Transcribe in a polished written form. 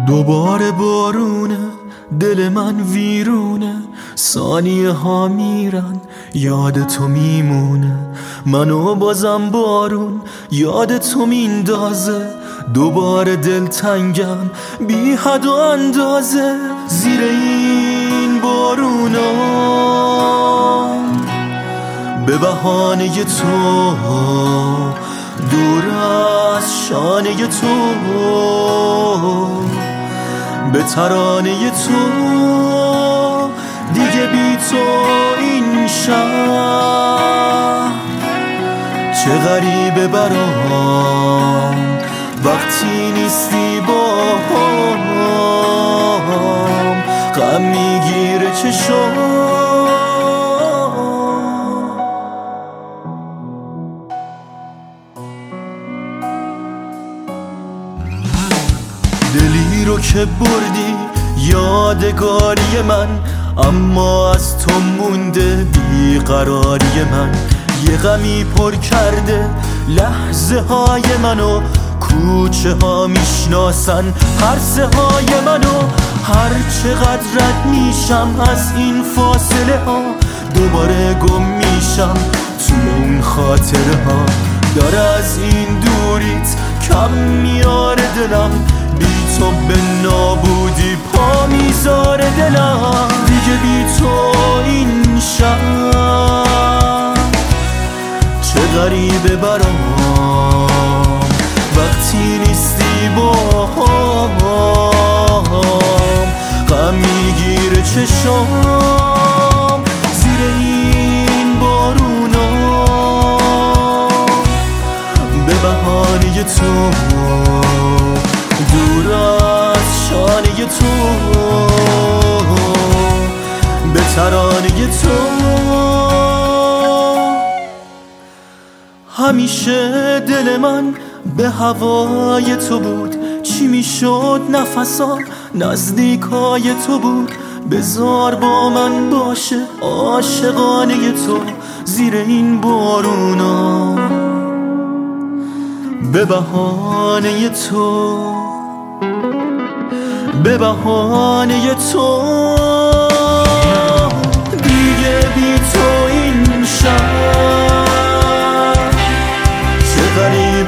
دوباره بارونه، دل من ویرونه، ثانیه ها میرن، یاد تو میمونه. منو بازم بارون یاد تو میندازه، دوباره دلتنگم بی حد و اندازه. زیر این بارونا به بهانه تو، دور از شانه تو، به ترانه تو، دیگه بی تو این شهر چه غریبه برام وقتی نیستی با هم، غم میگیره چشام. دلی رو که بردی یادگاری من، اما از تو مونده بیقراری من. یه غمی پر کرده لحظه های منو، کوچه ها میشناسن حرسه های منو. هر چقدر رد میشم از این فاصله ها، دوباره گم میشم تو اون خاطره ها. داره از این دوریت کم میاره دلم، بی تو به نابودی پا میذاره دلم. دیگه بی تو این شهر چه غریبه برام وقتی نیستی با هم، غم میگیره چشام. زیر این بارونا به بهانه تو، دور از شانه تو، به ترانه تو. همیشه دل من به هوای تو بود، چی میشد نفسام نزدیکای تو بود. بذار با من باشه عاشقانه تو، زیر این بارونا به بهانه تو، به بهانه تو. دیگه بی تو این شهر چه غریبه